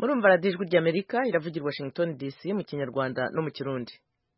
murumva radiyo ijwi ry'Amerika iravugira Washington DC mu Kinyarwanda no mu Kirundi.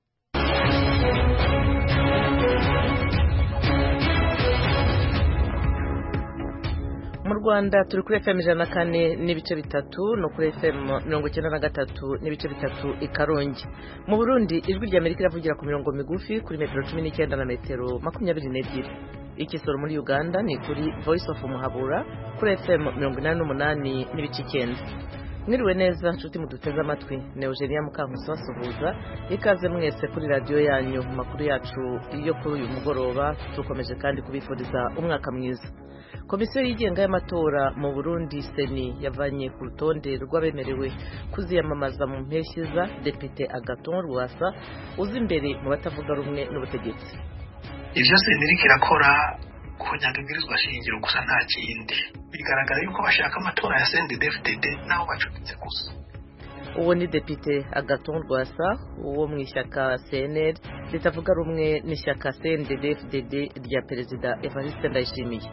Mu Rwanda turi kuri FM 104 n'ibice bitatu no kuri FM 93 n'ibice bitatu i Karongi. Mu Burundi ijwi ry'Amerika iravugira ku mirongo migufi kuri metero 19 na metero 22. Ikisoro muri Uganda ni kuri Voice of Muhabura kuri FM 88 n'ibice 9. Mwiriwe neza nshuti muduteze amatwi, ne Eugenia Mukankusi basuhuza ikaze mwese kuri radio yanyu mu makuru yacu iyo kuri uyu mugoroba. Tukomeje kandi kubifuriza umwaka mwiza. Komisiyo yigenga y'amatora mu Burundi Seni yavanye ku rutonde rw'abemerewe kuziyamamaza mu mpeshyi za Depite Agathon Rwasa uzi imbere mu batavuga rumwe n'ubutegetsi. Ivyo Seni iriko irakora kunyagibwirizwa shingiro gusa nta kindi. Bigaragara yuko bashaka amatora ya CNDD-FDD naho bacutse gusa. Uwo ni Depite Agathon Rwasa uwo mu ishyaka CNL ritavuga rumwe n'ishyaka CNDD-FDD rya Perezida Evariste Ndayishimiye.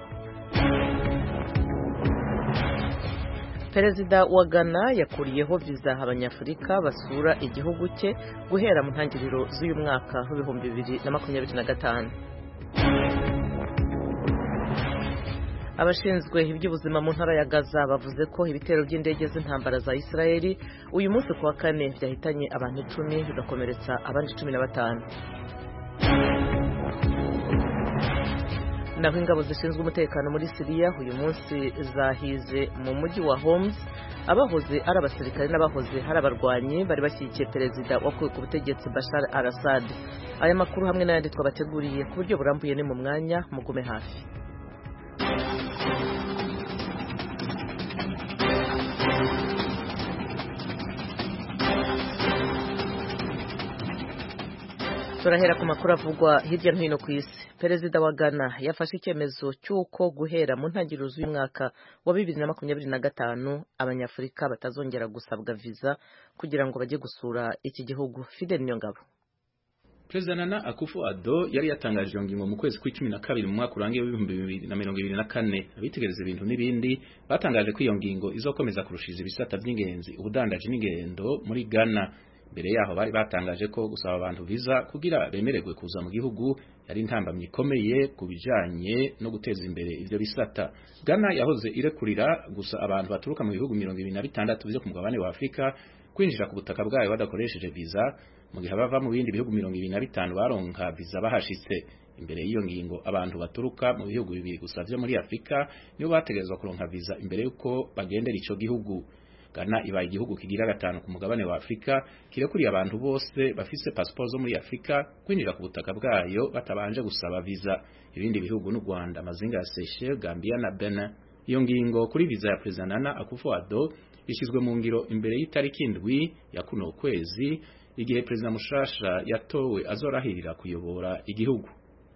Perezida wa Ghana yakuriyeho visa abanyafurika basura igihugu cye guhera mu ntangiriro z'uyu mwaka wa 2025. Abashinzwe iby'ubuzima mu ntara ya Gaza bavuze ko ibitero by'indege z'intambara za Israeli uyu munsi kuwa kane byahitanye abantu 10 bigakomeretsa abandi 15. Naho ingabo zishinzwe umutekano muri Syria uyu munsi zahize mu mujyi wa Homs abahoze ari abasirikare n'abahoze hari abarwanyi bari bashyigikiye perezida wakuwe ku butegetsi Bashar al-Assad. Aya makuru hamwe n'ayandi twabateguriye ku buryo burambuye ni mu mwanya mugume hafi. Turahera ku makuru avugwa hirya no hino ku isi. Perezida wa Ghana yafashe icyemezo cy'uko guhera mu ntangiriro z'uyu mwaka wa 2025 abanyafurika batazongera gusabwa visa kugira ngo bajye gusura iki gihugu. Fidel Nyongabo. Perezida Nana Akufo-Addo yari yatangaje iyo ngingo mu kwezi kwa 12 mu mwaka urangiye wa 2024. Abitegereza ibintu n'ibindi batangaje ko iyo ngingo izokomeza kurushiza ibisata by'ingenzi ubudandaji n'ingendo muri Ghana. Mbere yaho bari batangaje ko gusaba abantu visa kugira bemererwe kuza mu gihugu yari intambamye ikomeye kubijanye no guteza imbere ivyo bisata. Ghana yahoze irekurira gusa abantu baturuka mu bihugu 26 byo ku mugabane wa Afrika kwinjira ku butaka bwayo badakoresheje visa, mu gihe bava mu bindi bihugu 25 baronka visa bahashitse. Imbere y'iyo ngingo abantu baturuka mu bihugu bibiri gusa byo muri Afrika nibo bategerezwa kuronka visa imbere yuko bagendera ico gihugu. Ghana ibaye igihugu kigira gatanu ku mugabane wa Afrika kirekuriye abantu bose bafise passport zo muri Afrika kwinjira ku butaka bwayo batabanje gusaba visa. Ibindi bihugu n'u Rwanda, Mazinga ya Seychelles, Gambia na Benin. Iyo ngingo kuri visa ya President Nana Akufo-Addo ishizwe mu ngiro imbere y'itariki 7 ya kuno kwezi igihe President mushasha yatowe azorahirira kuyobora igihugu.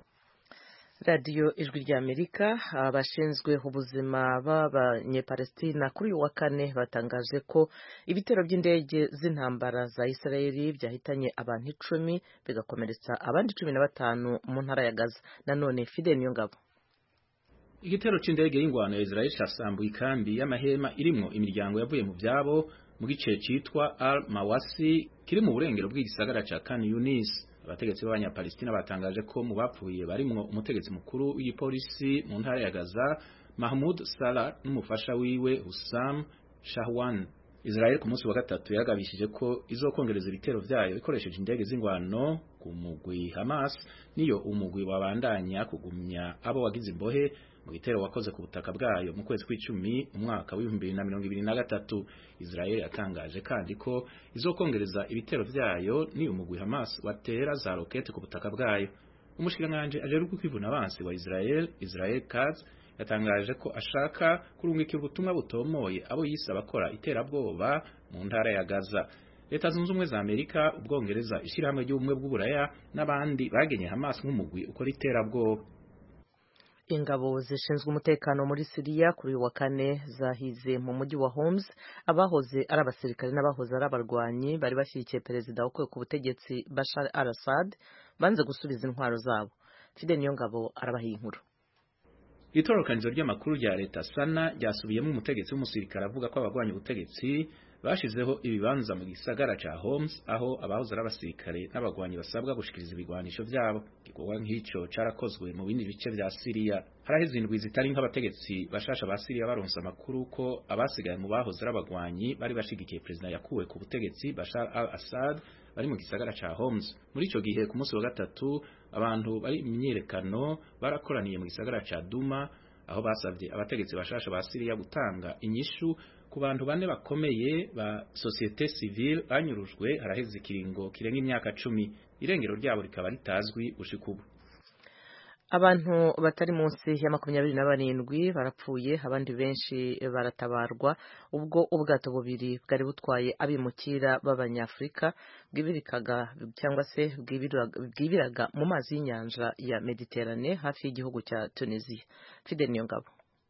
Radio ijwi ry'Amerika abashinzwe ubuzima b'abanyepalestina kuri uyu wa kane batangaje ko ibitero by'indege z'intambara za Israeli byahitanye abantu 10 bigakomeretsa abandi 15 mu ntara ya Gaza. Nanone Fidel Nyongabo. Igitero c'indege y'ingwano ya Israeli casambuye ikambi y'amahema irimwo imiryango yavuye mu byabo mu gice citwa Al-Mawasi kiri mu burengero bw'igisagara ca Khan Yunis. Abategetsi b'abanyapalestina batangaje ko mu bapfuye barimwo umutegetsi mukuru w'igipolisi mu ntara ya Gaza Mahmoud Salah n'umufasha wiwe Hussam Shahwan. Israel ku munsi wa gatatu yagabishije ko izokongereza ibitero vyayo ikoresheje indege z'ingwano ku mugwi Hamas niyo umugwi wabandanya kugumya abo wagize imbohe mu gitero wakoze ku butaka bwayo mu kwezi kw'icumi umwaka wa 2023. Israel yatangaje kandi ko izokongereza ibitero vyayo ni umugwi Hamas watera za rokete ku butaka bwayo. Umushikiranganje ajeruko kwivuna abansi wa Israel Katz yatangaje ko ashaka kurungikira ubutumwa butomoye abo yise bakora iterabwoba mu ntara ya Gaza. Leta zunze ubumwe za Amerika, Ubwongereza, ishirahamwe ry'ubumwe bw'Uburaya n'abandi bagenye Hamas nk'umugwi ukora iterabwoba. Ingabo zishinzwe umutekano muri Syria kuri wa kane zahize mu mujyi wa Homs abahoze ari abasirikare n'abahoze ari abarwanyi bari bashyigikiye perezida wakuwe ku butegetsi Bashar al-Assad banze gusubiza intwaro zabo. Fidel Nyongabo arabaha inkuru. Itorokanizo ry'amakuru rya leta Sana ryasubiyemo umutegetsi w'umusirikare avuga ko abagwanya ubutegetsi bashizeho ibibanza mu gisagara ca Homs aho abahoze ari abasirikare n'abagwanyi basabwa gushikiriza ibigwanisho vyabo. Igikorwa nk'ico carakozwe mu bindi bice vya Syria. Haraheze indwi zitari nk'abategetsi bashasha ba Syria baronse amakuru ko abasigaye mu bahoze ari abagwanyi bari bashigikiye president yakuwe ku butegetsi Bashar al-Assad bari mu gisagara ca Homs. Muri ico gihe ku munsi wa gatatu abantu bari imyiyerekano barakoraniye mu gisagara ca Duma aho basavye abategetsi bashasha ba Syria gutanga inyishu ku bantu bane bakomeye ba societe civile banyurujwe haraheze ikiringo kirenga imyaka 10. Irengero ryabo rikaba ritazwi gushika ubu. Abantu batari munsi ya 27 barapfuye, abandi benshi baratabarwa ubwo ubwato bubiri bwari butwaye abimukira b'Abanyafrika bwibirikaga cyangwa se bwibiraga mu mazi y'inyanja ya Mediterane hafi y'igihugu cya Tunisia. Fidel Niyongabo.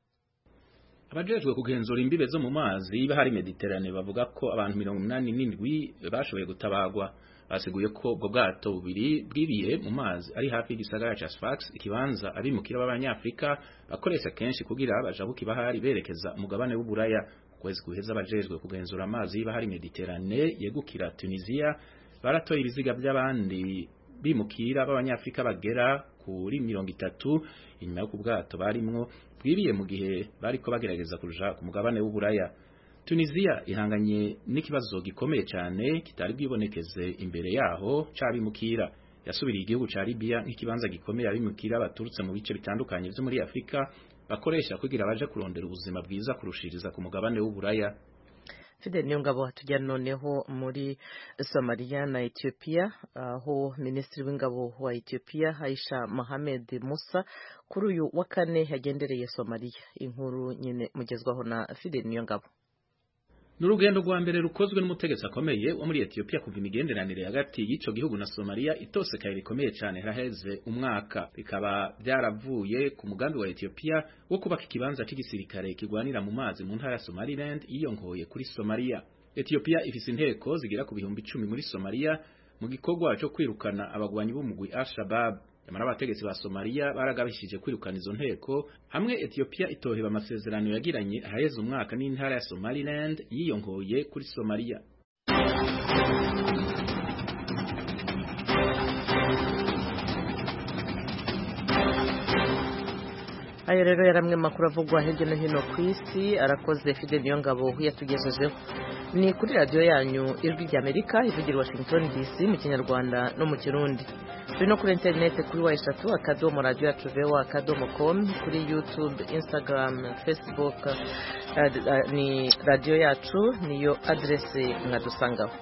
Abajejwe kugenzura imbibe zo mu mazi bahari Mediterane bavuga ko abantu 87 bashoboye gutabagwa. Basiguye ko ubwo bwato bubiri bwiriye mu mazi ari hafi y'igisagara ca Sfax, ikibanza abimukira b'Abanyafrika bakoresha kenshi kugira bajabuke bahari berekeza umugabane w'Uburaya. Kwezi guheza abajejwe kugenzura amazi bahari Mediterane yegukira Tunisia baratoye ibiziga by'abandi bimukira b'Abanyafrika bagera kuri 30 inyuma yo kubwato barimwo bwiriye mu gihe bariko bagerageza kuja ku mugabane w'Uburaya. Tunisia ihanganye n'ikibazo gikomeye cyane kitari bwibonekeze imbere yaho cabimukira. Yasubiriye igihugu ca Libya nk'ikibanza gikomeye abimukira baturutse mu bice bitandukanye byo muri Afrika bakoresha kugira baje kurondera ubuzima bwiza kurushiriza ku mugabane w'Uburaya. Fidel Niyongabo tujyana noneho muri Somalia na Ethiopia aho Minisitiri w'Ingabo wa Ethiopia Aisha Mohamed Musa kuri uyu wa kane yagendereye Somalia. Inkuru nyine mugezwaho na Fidel Niyongabo. N'urugendo rwa mbere rukozwe n'umutegetsi akomeye wo muri Ethiopia kuva imigenderanire hagati y'ico gihugu na Somalia itosekaye rikomeye cyane haraheze umwaka. Bikaba byaravuye ku mugambi wa Ethiopia wo kubaka ikibanza cy'igisirikare kigwanira mu mazi mu ntara ya Somaliland iyongoye kuri Somalia. Ethiopia ifise inteko zigira ku bihumbi 10 muri Somalia mu gikorwa cyo kwirukana abagwanyi b'umugwi Al-Shabaab. Yamara abategetsi ba Somalia baragabishije kwirukana izo nteko hamwe Ethiopia itoheba amasezerano yagiranye aheze umwaka n'intara ya Somaliland yiyongoye kuri Somalia. Ayo rero yaramwe makuru avugwa hirya no hino ku isi. Arakoze Fidel Niyongabo yatugejejeho. Ni kuri radio yanyu Ijwi ry'Amerika ivugira Washington DC mu Kinyarwanda no mu Kirundi. Turi no kuri internet kuri wa3.radio.com, kuri YouTube, Instagram, Facebook, ni radio yacu niyo adresse mwadusangaho.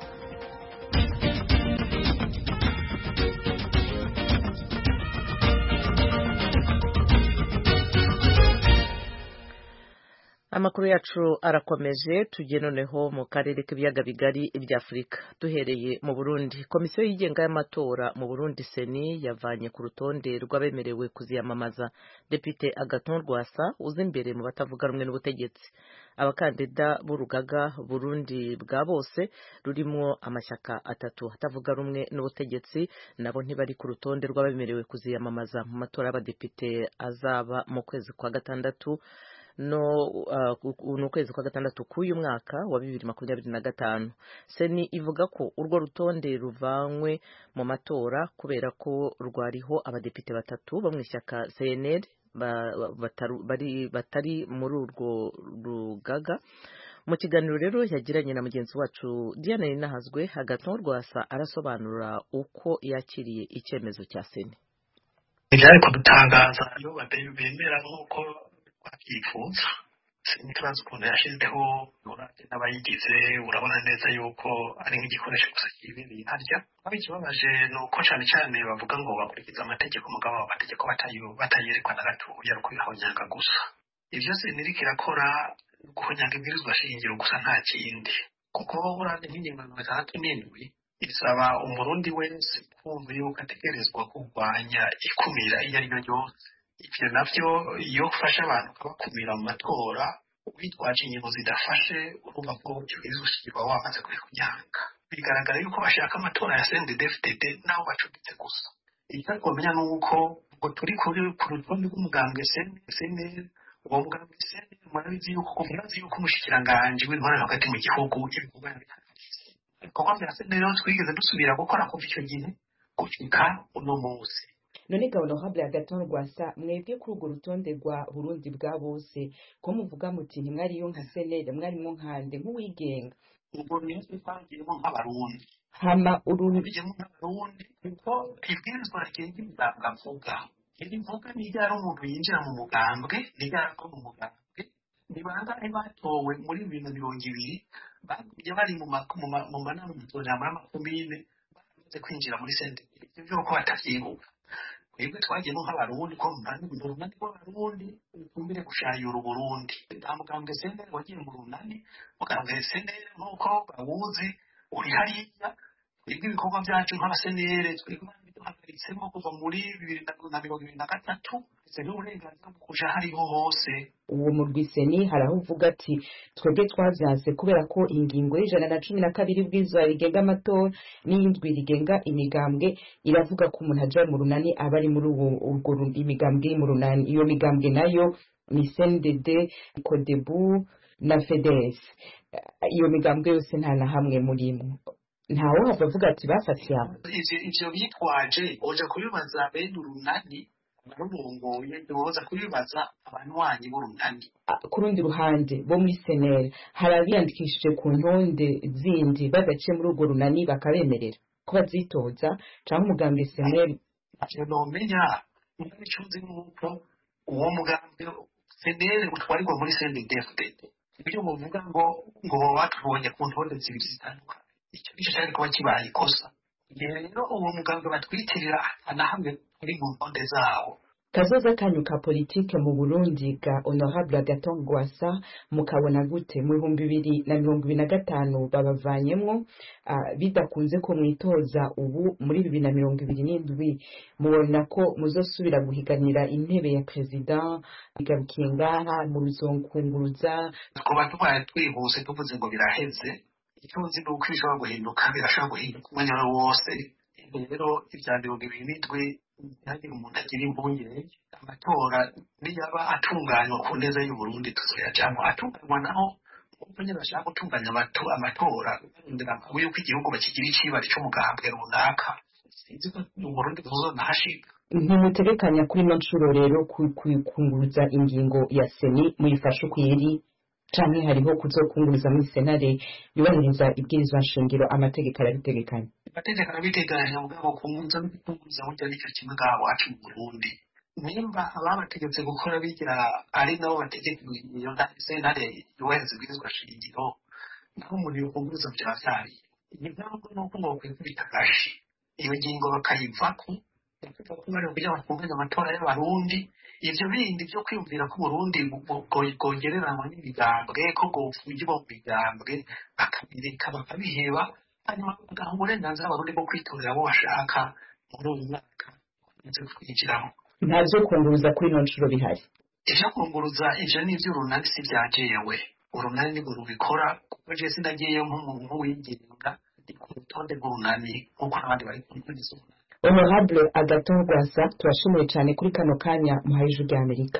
Amakuru yacu arakomeje. Tugiye noneho mu karere k'ibiyaga bigari ibya Afrika. Duhereye mu Burundi, komisiyo yigenga y'amatora mu Burundi Seni yavanye ku rutonde rw'abemerewe kuziyamamaza Depite Agathon Rwasa uzi imbere mu batavuga rumwe n'ubutegetsi. Abakandida b'urugaga Burundi bwa bose rurimo amashyaka atatu atavuga rumwe n'ubutegetsi nabo ntibari ku rutonde rw'abemerewe kuziyamamaza mu matora y'abadepite azaba mu kwezi kwa gatandatu ukwezi kwa gatandatu k'uyu mwaka wa 2025. Seni ivuga ko urwo rutonde ruvanywe mu matora kubera ko rwariho abadepite batatu bo mu ishyaka CNL batari muri urwo rugaga. Mu kiganiro rero yagiranye na mugenzi wacu Diana Ninahazwe, Agathon Rwasa arasobanura uko yakiriye icyemezo cya Seni. Byari kudutangaza iyo bemera nk'uko bakyifuza. Sinkibazo ukuntu yashyizeho n'abayigize, urabona neza yuko ari nk'igikoresho gusa kibereye harya. Aho ikibabaje ni uko cyane cyane bavuga ngo bakurikiza amategeko, mugabo amategeko batayerekwa na gato yari kwihonyanga gusa. Ibyo Seni iriko irakora guhonyanga ibwirizwa shingiro gusa nta kindi, kuko urabye nk'ingingo 67 isaba umurundi wese kumva yuko ategerezwa kurwanya ikumira iyo ari yo yose. Ibyo navyo iyo ufashe abantu kubakumira mu matora witwaje ingingo zidafashe, urumva ko ibwirizwa shingiro wamaze kunyanga. Bigaragara yuko bashaka amatora ya CNDD-FDD naho bacuditse gusa. Icyo twamenya nuko ngo turi ku rutonde rw'umugambwe CNL, uwo mugambwe CNL murabizi yuko umushikiranganje w'intwara hagati mu gihugu ibikorwa bitafise ibikorwa bya senere twigeze dusubira gukora kuva icyo gihe gushika uno munsi. none honorable Agathon Rwasa mwebwe kuri urwo rutonde rwa Burundi bwa bose ko muvuga muti ntimwariyo nka senere mwarimo nkande nk'uwigenga ubwo niyo twagiyemo nk'abarundi hama bijyemo nk'abarundi kuko ibwirizwa rigenga imigambwe avuga iri mvuga nijya ari umuntu yinjira mu mugambwe nijya ari mu mugambwe ni bangahe batowe muri 2020 bagumye bari mu manama y'amatora y'amakomine bamaze kwinjira muri sente ibyo byo ko batavyibuka twebwe twagiye nk'abarundi ko runani rw'abarundi tumbire gushayura Uburundi nta mugambwe senere wagiye mu runani mugambwe senere nuko bawuzi uri hariya twebwe ibikorwa byacu nk'abasenere twebwe duhagaritsemo kuva muri 2023 ndetse n'uburenganzira bwo kuja hariho hose. uwo mu rwiseni haraho uvuga ati twebwe twavyanse kubera ko ingingo y'112 bw'izwa rigenga amatora n'iyindwi rigenga imigambwe iravuga ko umuntu aja mu runani aba ari muri urwo imigambwe mu runani iyo migambwe nayo ni CNDD Codebu na FEDES iyo migambwe yose nta na hamwe murimo ntawo havuga ati bafatiye ivyo bitwaje oja kubibaza bene urunani barubongoye doza kubibaza abanwanyi b'urunani. ku rundi ruhande bo muri senere harabiyandikishije ku ntonde zindi badaciye muri urwo runani bakabemerera ko bazitoza cyangwa umugambi senere ivyo nomenya muri cyuzi nuko uwo mugambi senere utwarirwa muri CNDD-FDD ibyo muvuga ngo batubonye ku ntonde zibiri zitandukanye icyo nicyo cyari kuba kibaye ikosa rero uwo mugambi batwitirira anahamwe muri mu ntonde zawo. kazoza kanyu ka politike mu Burundi ga honorable Agathon Rwasa mukabona gute mu 2025 babavanyemwo bidakunze ko mwitoza ubu muri 2027 mubona ko muzosubira guhiganira intebe ya president igarukiye ngaha mu ruzonkunguruza kuba tubaye twihuse tuvuze ngo biraheze icyo nzi ni uko bishobora guhinduka birashobora guhinduka umwanya wose rero ibya 2027 ntihagire umuntu agira impungenge amatora niyaba atunganywa ku neza y'Uburundi tuzoyajamwo atunganywa naho uko nyine bashaka gutunganya amatora barondera yuko igihugu bakigira icibari c'umugambwe runaka sinzi ko Uburundi tuzonahashika. ntimutegekanya kuri ino nshuro rero kunguruza ingingo ya seni muyifashe ukwiri canke hariho kuzokunguruza muri senare yubahiriza ibwirizwa nshingiro amategeko arabitegekanya arabiteganya mugabo kunguruza n'ukunguruza burya nicyo kimwe ngaha wacu mu Burundi nimba ababategetse gukora bigira ari nabo bategeka iyo senare yubahiriza ibwirizwa nshingiro naho umuntu yokunguruza vyasari impamvu nuko ngo kwikubita gashi iyo ngingo bakayivako bari kugira bakunganya amatora y'abarundi ivyo bindi byo kwiyumvira ko Burundi bwogereranywa n'imigambwe ko bwofungirwa mu migambwe bakabireka bakabiheba hanyuma bagaha uburenganzira abarundi bwo kwitorera abo bashaka muri uyu mwaka nze kwinjiramo. ntavyo kunguruza kuri ino nshuro bihari ivyo kunguruza ivyo ni ivy'urunani si vyajewe urunani nibwo rubikora kuko je sinagiyeyo nk'umuntu wigenga ndi ku rutonde rw'urunani nk'uko n'abandi bari ku rutonde rw'urunani. honorable Agathon Rwasa turashimiye cyane kuri kano kanya muhaye ijwi ry'Amerika.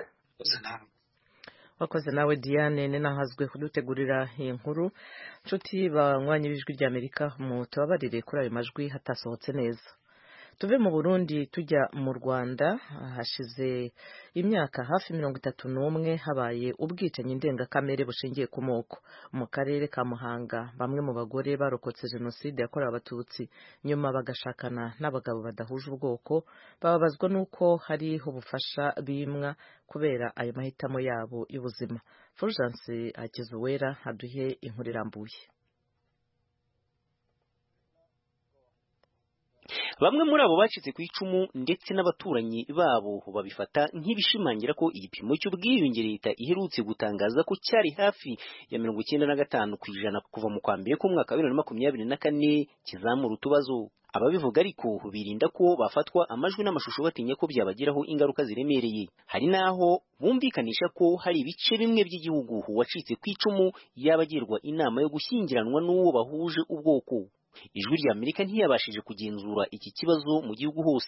wakoze nawe Diane nenahazwe kudutegurira iyi nkuru nshuti banywanyi b'ijwi ry'Amerika mu tubabarire kuri ayo majwi hatasohotse neza. tuve mu Burundi tujya mu Rwanda hashize imyaka hafi 31 habaye ubwicanyi ndengakamere bushingiye ku moko mu karere ka Muhanga. Bamwe mu bagore barokotse jenoside yakorewe abatutsi nyuma bagashakana n'abagabo badahuje ubwoko bababazwa nuko hariho ubufasha bimwa kubera ayo mahitamo yabo y'ubuzima. Fulgence Akizuwera aduhe inkuru irambuye. Bamwe muri abo bacitse ku icumu ndetse n'abaturanyi babo babifata nk'ibishimangira ko igipimo cy'ubwiyunge leta iherutse gutangaza ko cyari hafi ya 95% kuva mu kwa mbere k'umwaka wa 2024 kizamura utubazo. Ababivuga ariko birinda ko bafatwa amajwi n'amashusho batinya ko byabagiraho ingaruka ziremereye. Hari naho bumvikanisha ko hari ibice bimwe by'igihugu wacitse ku icumu yabagirwa inama yo gushyingiranwa n'uwo bahuje ubwoko. Ijwi ry'Amerika ntiyabashije kugenzura iki kibazo mu gihugu hose.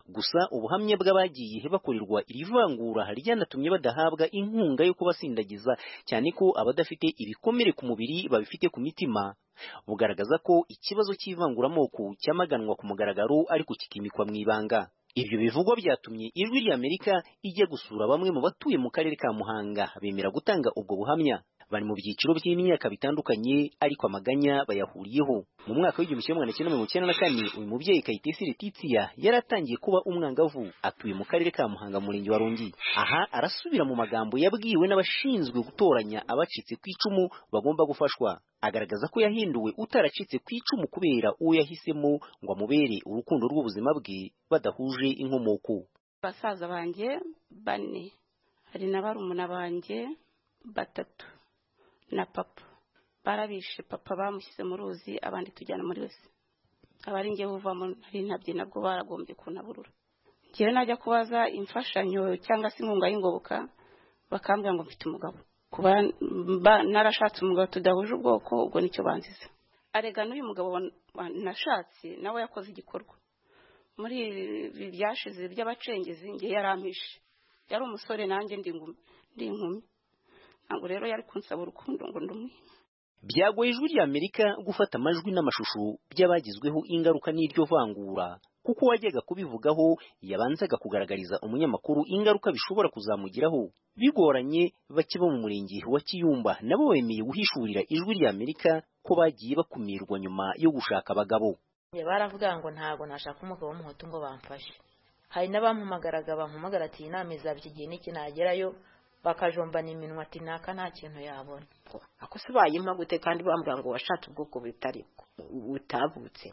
gusa ubuhamya bw'abagiye bakorerwa iri vangura ryanatumye badahabwa inkunga yo kubasindagiza cyane ko abadafite ibikomere ku mubiri babifite ku mitima bugaragaza ko ikibazo cy'ivanguramoko cyamaganwa ku mugaragaro ariko kikimikwa mu ibanga. Ibyo bivugwa byatumye ijwi ry'Amerika ijya gusura bamwe mu batuye mu karere ka Muhanga bemera gutanga ubwo buhamya. Bari mu byiciro by'imyaka bitandukanye ariko amaganya bayahuriyeho. Mu mwaka w'1994 uyu mubyeyi Kayitesi Letitia yaratangiye kuba umwangavu, atuye mu karere ka Muhanga mu murenge wa Rongi. Aha arasubira mu magambo yabwiwe n'abashinzwe gutoranya abacitse ku icumu bagomba gufashwa. Agaragaza ko yahinduwe utaracitse ku icumu kubera uwo yahisemo ngo amubere urukundo rw'ubuzima bwe badahuje inkomoko. Basaza banjye 4 hari na barumuna banjye 3 na papa barabishe. Papa bamushyize mu ruzi, abandi tujyana muri wese. Abari nge buvamo hari ntabye nabwo baragombye kunaburura. Ngiye najya kubaza imfashanyo cyangwa se inkunga y'ingoboka bakambwira ngo mfite umugabo. Kuba narashatse umugabo tudahuje ubwoko ubwo nicyo banziza. Arega n'uyu mugabo nashatse nawe yakoze igikorwa muri byashize by'abacengezi nge yarampishe. Yari umusore nanjye ndi inkumi. Ntabwo rero yari kunsaba urukundo ngo ndumwe. Byagoye ijwi ry'Amerika gufata amajwi n'amashusho by'abagizweho ingaruka n'iryo vangura, kuko wajyaga kubivugaho yabanzaga kugaragariza umunyamakuru ingaruka bishobora kuzamugiraho. Bigoranye bakiba mu murenge wa Kiyumba nabo bemeye guhishurira ijwi ry'Amerika ko bagiye bakumirwa nyuma yo gushaka abagabo. Baravuga ngo ntago nashaka umugabo w'umuhutu ngo bamfashe. Hari n'abampamagaraga bampamagara ati inama izabyigiye n'iki nagerayo bakajombana iminwa ati naka nta kintu yabona. Ako se bayimpa gute kandi bambwira ngo washatse ubwoko bitari utavutse.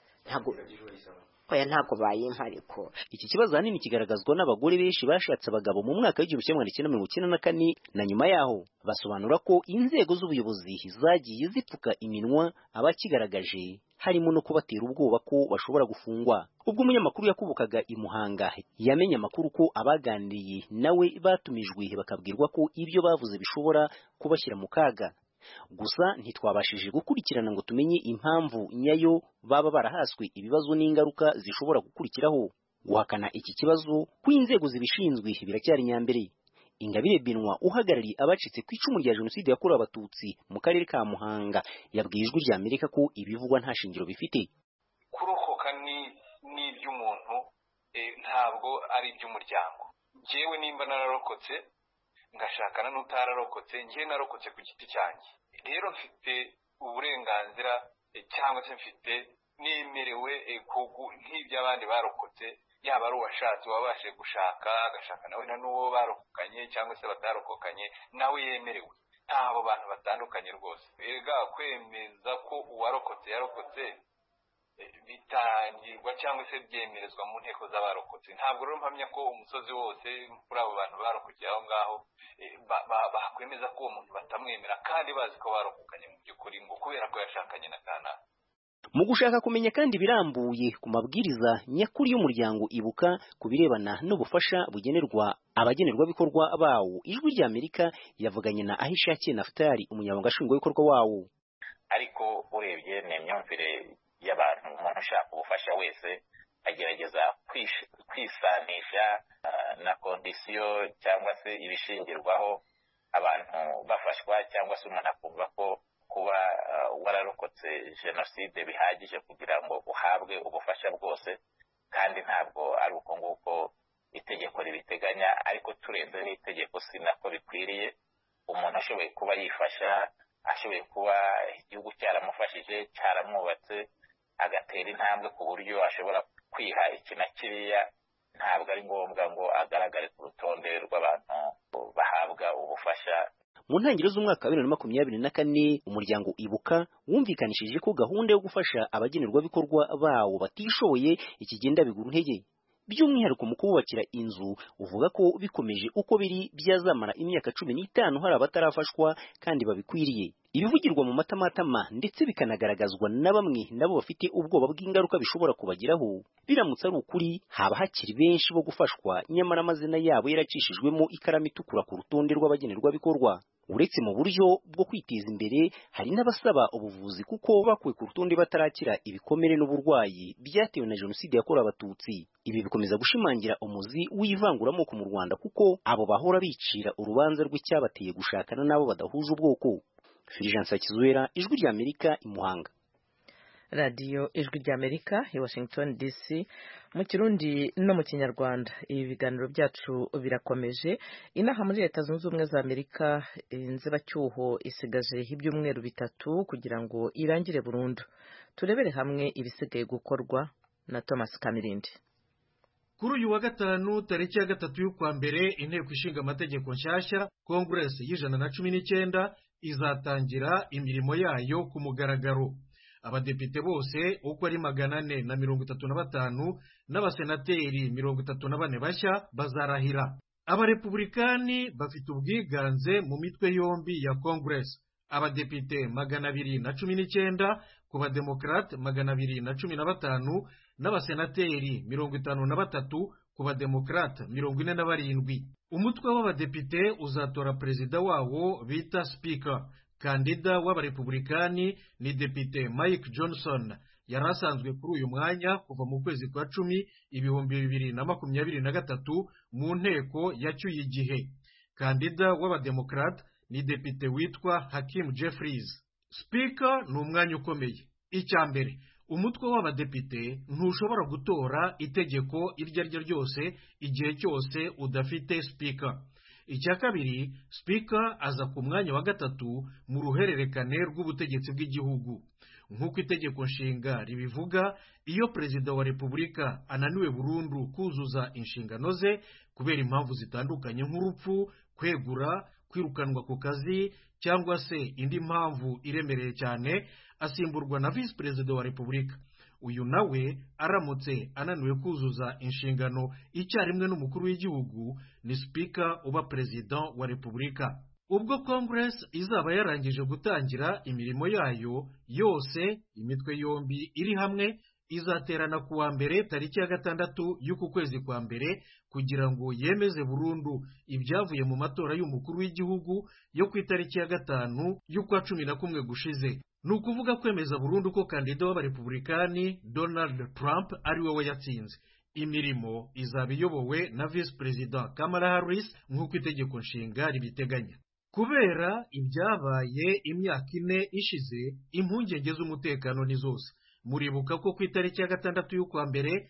Ntago bayimpa ariko. Iki kibazo hanini kigaragazwa n'abagore benshi bashatse abagabo mu mwaka w'1994 na nyuma yaho. Basobanura ko inzego z'ubuyobozi zagiye zipfuka iminwa abakigaragaje, harimo no kubatera ubwoba ko bashobora gufungwa. Ubwo umunyamakuru yakubukaga i Muhanga yamenye amakuru ko abaganiriye nawe batumijwe bakabwirwa ko ibyo bavuze bishobora kubashyira mu kaga. Gusa ntitwabashije gukurikirana ngo tumenye impamvu nyayo baba barahaswe ibibazo n'ingaruka zishobora gukurikiraho. Guhakana iki kibazo ku inzego zibishinzwe biracyari nyambere. Ingabire Binwa uhagarariye abacitse ku icumu rya Jenoside yakorewe Abatutsi mu karere ka Muhanga yabwiye ijwi ry'Amerika ko ibivugwa nta shingiro bifite. Kurokoka ni iby'umuntu ntabwo ari iby'umuryango. Jewe nimba nararokotse ngashakana n'utararokotse, ngiye narokotse ku giti cyanjye, rero mfite uburenganzira cyangwa se mfite nemerewe nk'iby'abandi barokotse, yaba ari uwashatse wabashe gushaka agashaka nawe n'uwo barokokanye cyangwa se batarokokanye nawe yemerewe. Abo bantu batandukanye rwose. Ega kwemeza ko uwarokotse yarokotse bitangirwa cyangwa se byemerezwa mu nteko z'abarokotse. Ntabwo rero mpamya ko umusozi wose kuri abo bantu barokokeye aho ngaho bakwemeza ko uwo muntu batamwemera kandi bazi ko barokokanye mu by'ukuri ngo kubera ko yashakanye na kanaka. Mu gushaka kumenya kandi birambuye ku mabwiriza nyakuri y'umuryango Ibuka ku birebana n'ubufasha bugenerwa abagenerwabikorwa bawo, ijwi ry'Amerika yavuganye na Ahishakiye Naftali, umunyamabanga nshingwabikorwa wawo. Ariko urebye n'imyumvire y'abantu, umuntu ushaka ubufasha wese agerageza kwisanisha na kondisiyo cyangwa se ibishingirwaho abantu bafashwa, cyangwa se umuntu akumva ko kuba wararokotse Jenoside bihagije kugira ngo uhabwe ubufasha bwose, kandi ntabwo ari uko nguko itegeko ribiteganya. Ariko turenze n'itegeko sinako bikwiriye. Umuntu ashoboye kuba yifasha, ashoboye kuba igihugu cyaramufashije cyaramwubatse agatera intambwe ku buryo ashobora kwiha iki na kiriya, ntabwo ari ngombwa ngo agaragare ku rutonde rw'abantu bahabwa ubufasha. Mu ntangiriro z'umwaka wa 2024 umuryango Ibuka wumvikanishije ko gahunda yo gufasha abagenerwabikorwa bawo batishoboye ikigenda bigura intege. By'umwihariko mu kububakira inzu uvuga ko bikomeje uko biri byazamara imyaka 15 hari abatarafashwa kandi babikwiriye. ibivugirwa mu matamatama ndetse bikanagaragazwa na bamwe nabo bafite ubwoba bw'ingaruka bishobora kubagiraho biramutse ari ukuri haba hakiri benshi bo gufashwa nyamara amazina yabo yaracishijwemo ikaramu itukura ku rutonde rw'abagenerwabikorwa. Uretse mu buryo bwo kwiteza imbere hari n'abasaba ubuvuzi kuko bakuwe ku rutonde batarakira ibikomere n'uburwayi byatewe na jenoside yakorewe abatutsi. Ibi bikomeza gushimangira umuzi w'ivanguramoko mu Rwanda kuko abo bahora bicira urubanza rw'icyabateye gushakana n'abo badahuje ubwoko. Fulgence Hakizwera, Ijwi rya Amerika, i Muhanga. radiyo ijwi ry'Amerika i Washington DC mu Kirundi no mu Kinyarwanda. Ibi biganiro byacu birakomeje. Inaha muri Leta Zunze Ubumwe za Amerika inzibacyuho isigaje ibyumweru 3 kugira ngo irangire burundu. Turebere hamwe ibisigaye gukorwa na Thomas Kamirindi. Kuri uyu wa gatanu tariki ya 3 y'ukwa mbere inteko ishinga amategeko nshyashya Congress y'119 izatangira imirimo yayo ku mugaragaro. Abadepite bose uko ari 435 n'abasenateri 34 bashya bazarahira. Abarepublikani bafite ubwiganze mu mitwe yombi ya Congress. Abadepite 219 ku bademokrate 215 n'abasenateri 53 ku bademokrate 47. Umutwe w'abadepite uzatora perezida wawo bita speaker. Kandida w'abarepublikani ni depite Mike Johnson yarasanzwe kuri uyu mwanya kuva mu kwezi kwa 10 2023 mu nteko yacyuye igihe. Kandida w'abademokrate ni depite witwa Hakeem Jeffries. Speaker ni umwanya ukomeye. Icyambere, umutwe w'abadepite ntushobora gutora itegeko iryo ari ryo ryose igihe cyose udafite speaker. Icya kabiri, speaker aza ku mwanya wa 3 mu ruhererekane rw'ubutegetsi bw'igihugu. Nk'uko itegeko nshinga ribivuga, iyo perezida wa repubulika ananiwe burundu kuzuza inshingano ze kubera impamvu zitandukanye nk'urupfu, kwegura, kwirukanwa ku kazi cyangwa se indi mpamvu iremereye cyane, asimburwa na vice perezida wa repubulika. Uyu nawe aramutse ananiwe kuzuza inshingano icyarimwe n'umukuru w'igihugu, ni speaker uba perezida wa repubulika. Ubwo Congress izaba yarangije gutangira imirimo yayo yose, imitwe yombi iri hamwe izaterana kuwa mbere tariki ya 6 y'uku kwezi kwa mbere kugira ngo yemeze burundu ibyavuye mu matora y'umukuru w'igihugu yo ku itariki ya 5 y'ukwa 11 gushize. Nukuvuga kwemeza burundu ko kandida w'abarepublikani Donald Trump ari we yatsinze. Imirimo izaba iyobowe na vice president Kamala Harris nk'uko itegeko nshinga ribiteganya. Kubera ibyabaye imyaka 4 ishize, impungenge z'umutekano ni zose. Muribuka ko ku itariki ya 6 y'ukwa mbere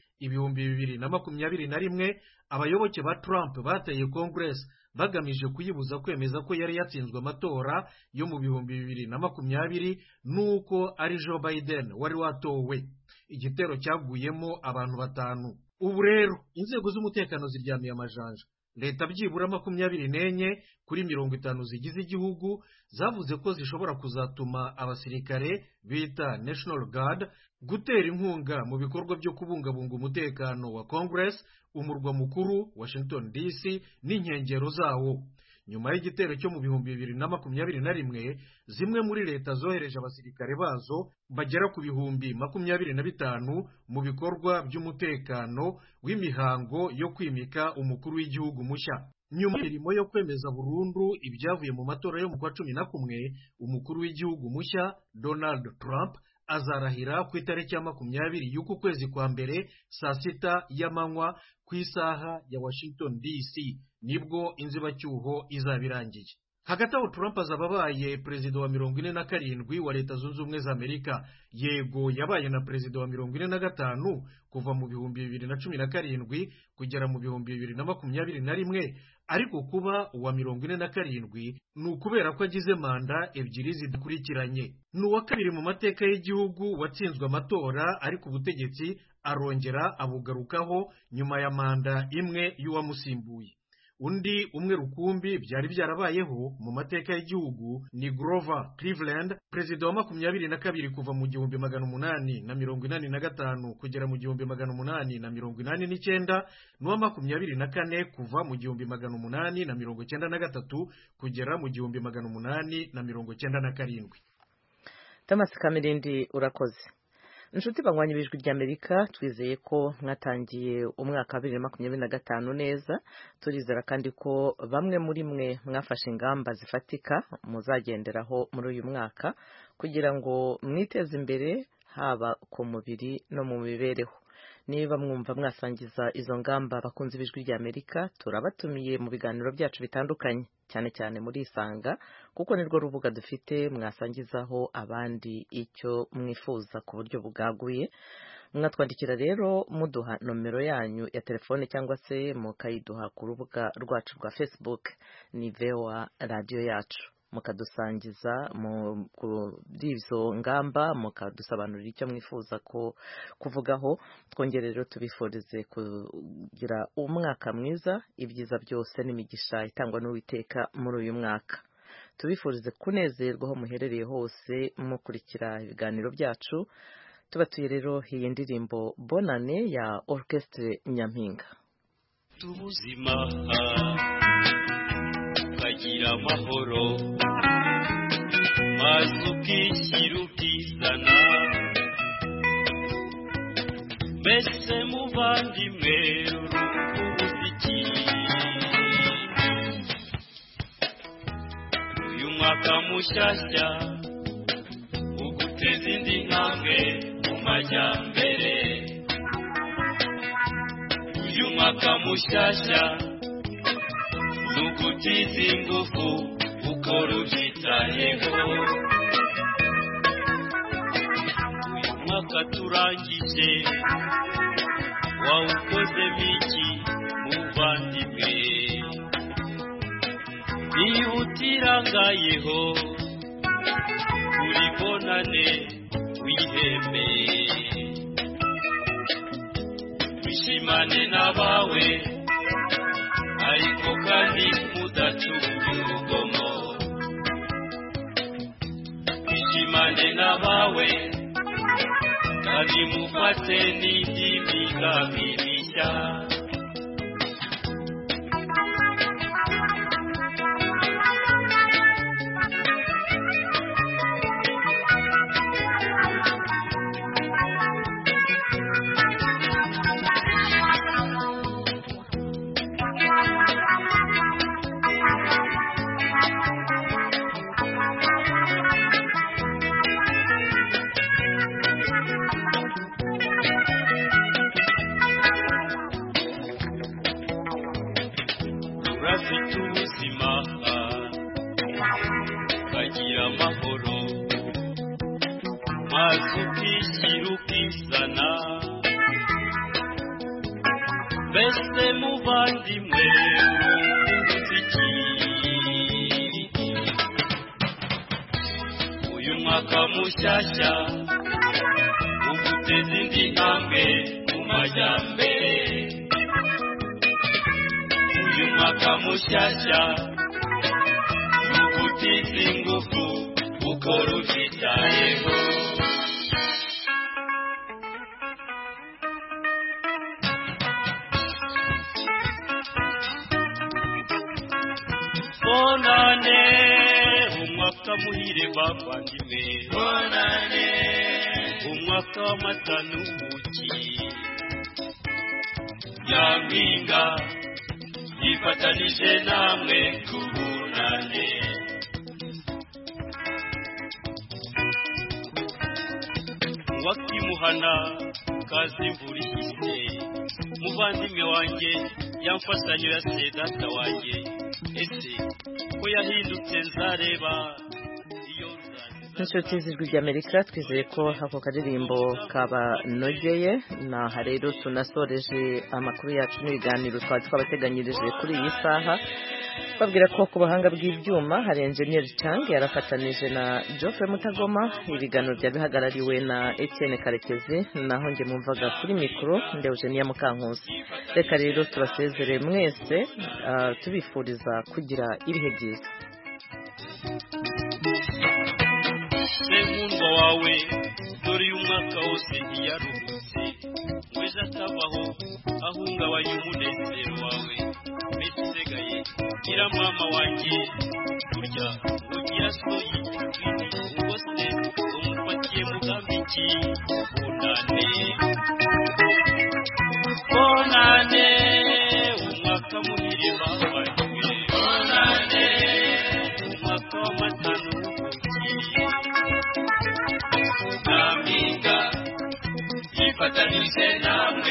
2021 abayoboke ba Trump bateye Congress bagamije kuyibuza kwemeza ko yari yatsinzwe amatora yo mu 2020 nuko ari Joe Biden wari watowe. Igitero cyaguyemo abantu 5. Ubu rero inzego z'umutekano ziryamiye amajanja. Leta byibura 24 kuri 50 zigize igihugu zavuze ko zishobora kuzatuma abasirikare bita National Guard gutera inkunga mu bikorwa byo kubungabunga umutekano wa Congress, umurwa mukuru Washington DC n'inkengero zawo. Nyuma y'igitero cyo mu 2021, zimwe muri leta zohereje abasirikare bazo bagera ku 25,000 mu bikorwa by'umutekano w'imihango yo kwimika umukuru w'igihugu mushya. Nyuma y'irimo yo kwemeza burundu ibyavuye mu matora yo mu kwa 11, umukuru w'igihugu mushya Donald Trump azarahira ku itariki ya 20 y'uku kwezi kwa mbere saa 6 y'amanywa ku isaha ya Washington DC, nibwo inzibacyuho izabirangiye. Hagati aho Trump azaba abaye perezida wa 47 wa Leta Zunze Ubumwe za Amerika. Yego yabaye na perezida wa 45 kuva mu 2017 kugera mu 2021, ariko kuba uwa 47 ni ukubera ko agize manda ebyiri zidakurikiranye. Ni uwa kabiri mu mateka y'igihugu watsinzwe amatora ariko ubutegetsi arongera abugarukaho nyuma ya manda imwe y'uwamusimbuye. undi umwe rukumbi byari byarabayeho mu mateka y'igihugu ni Grover Cleveland, perezida wa 22 kuva mu 1885 kugera mu 1889, n'uwa 24 kuva mu 1893 kugera mu 1897. Thomas Kamirindi urakoze. Inshuti banywanyi b'Ijwi ry'Amerika, twizeye ko mwatangiye umwaka 2025 neza. Turizera kandi ko bamwe muri mwe mwafashe ingamba zifatika muzagenderaho muri uyu mwaka kugira ngo mwiteze imbere haba ku mubiri no mu mibereho. Niba mwumva mwasangiza izo ngamba bakunze b'Ijwi ry'Amerika, turabatumiye mu biganiro byacu bitandukanye, cyane cyane muri Isanga, kuko nirwo rubuga dufite mwasangizaho abandi icyo mwifuza ku buryo bugaguye. Mwatwandikira rero muduha nomero yanyu ya telefone cyangwa se mukayiduha ku rubuga rwacu rwa Facebook, ni VOA Radio yacu, mukadusangiza kuri izo ngamba, mukadusobanurira icyo mwifuza ko kuvugaho. Twongere rero tubifurize kugira umwaka mwiza, ibyiza byose n'imigisha itangwa n'Uwiteka muri uyu mwaka. Tubifurize kunezerwa aho muherereye hose mukurikira ibiganiro byacu. Tubatuye rero iyi ndirimbo Bonane ya Orchestre Nyampinga. Tubuzima kagira amahoro mazukishyira ukizana, mbese muvandimwe urumuziki. Uyu mwaka mushyashya uguteza indi ntambwe mu majyambere. Uyu mwaka mushyashya nukutiza ingufu ukora ubyitayeho. Uyu mwaka turangije wawukozemo iki muvandimwe? Ihutirangayeho uri bonane wiheme, wishimane n'abawe ariko kandi mudacunga urugomo. Wishimane n'abawe kandi mufate n'iby'imigambi mishya. Mushyashya uguteza indi ntambwe mu majyambere. Uyu mwaka mushyashya ugutiza ingufu ukora ubyitayeho. Bonane umwaka muhire bavandimwe, bonane umwaka w'amata n'ubuki. Nyampinga yifatanije namwe kubunane. Wakimuhana kazi imvura ihise, muvandimwe wanjye yamfashanyo ya se data wanjye. Ese ko yahindutse nzareba iyo inshuti z'Ijwi ry'Amerika, twizeye ko ako karirimbo kabanogeye. Naha rero tunasoreje amakuru yacu n'ibiganiro twari twabateganyirije kuri iyi saha. babwira ko ku bahanga bw'ibyuma hari Engineer Chang yarafatanije na Geoffrey Mutagoma, ibiganiro byabihagarariwe na Etienne Karekezi, naho nge mumvaga kuri mikro nde Eugenia Mukankusi. Reka rero tubasezere mwese tubifuriza kugira ibihe byiza. Semundo wawe dore umwaka wose ntiyaruhutse weza atabaho ahungabanya umunezero wawe mbese usigaye gira mama wanjye burya ugira so y'igitwini ubwo se umufatiye mugambi ki bonane umwaka muhire bavanywe bonane umwaka w'amatanu Amiga, ifatanije namwe